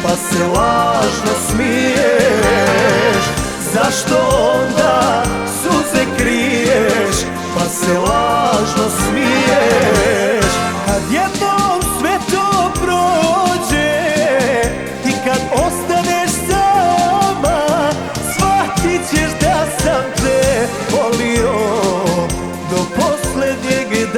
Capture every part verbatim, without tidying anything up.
pa se lažno smiješ. Zašto onda suze kriješ, pa se lažno smiješ? Kad jednom sve to prođe i kad ostaneš sama, shvatit ćeš da sam te volio do posljednjeg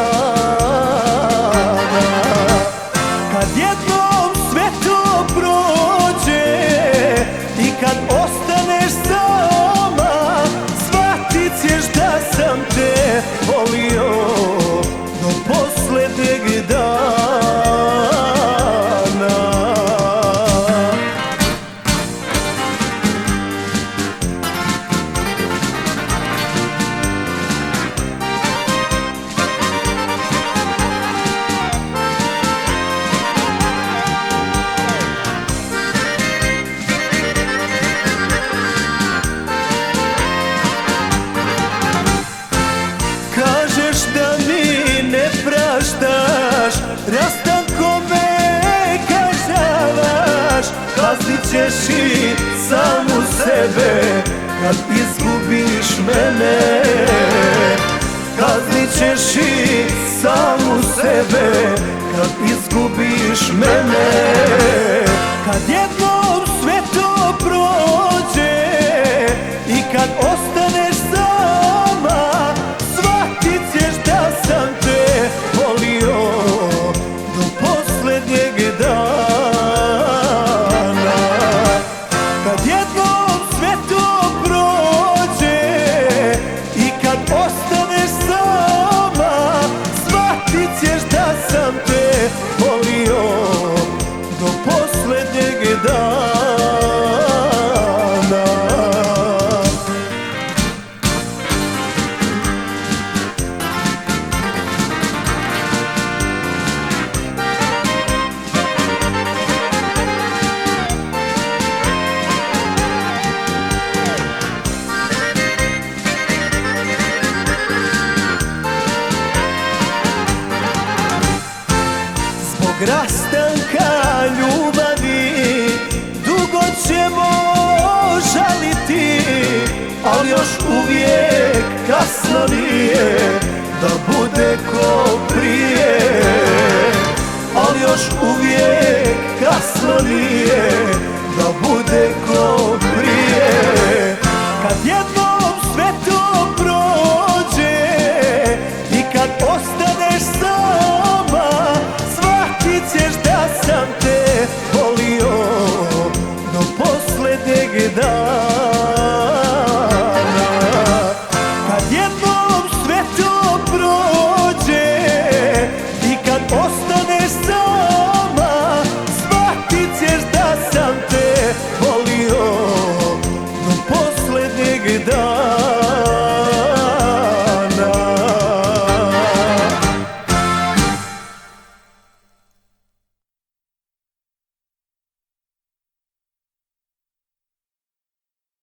dana. Kad jednom sve to prođe i kad ostaneš sama, shvatit ćeš da sam te volio do posljednjeg dana. Rastankom me kažnjavaš, kaznit ćeš i samu sebe kad izgubiš mene. Kaznit ćeš i samu sebe kad izgubiš mene. Kad jednom sve to prođe i kad ostaneš sama, shvatit ćeš da sam te volio do posljednjeg dana. Kad jednom sve to prođe i kad ostaneš sama, shvatit ćeš da sam te volio do posljednjeg dana. Rastanka ljubavi dugo ćemo žaliti, ali još uvijek kasno nije da bude ko prije. Ali još uvijek kasno nije da bude ko prije. Kad jednom sve to prođe i kad ostaneš sama, shvatit ćeš da sam te volio do posljednjeg dana.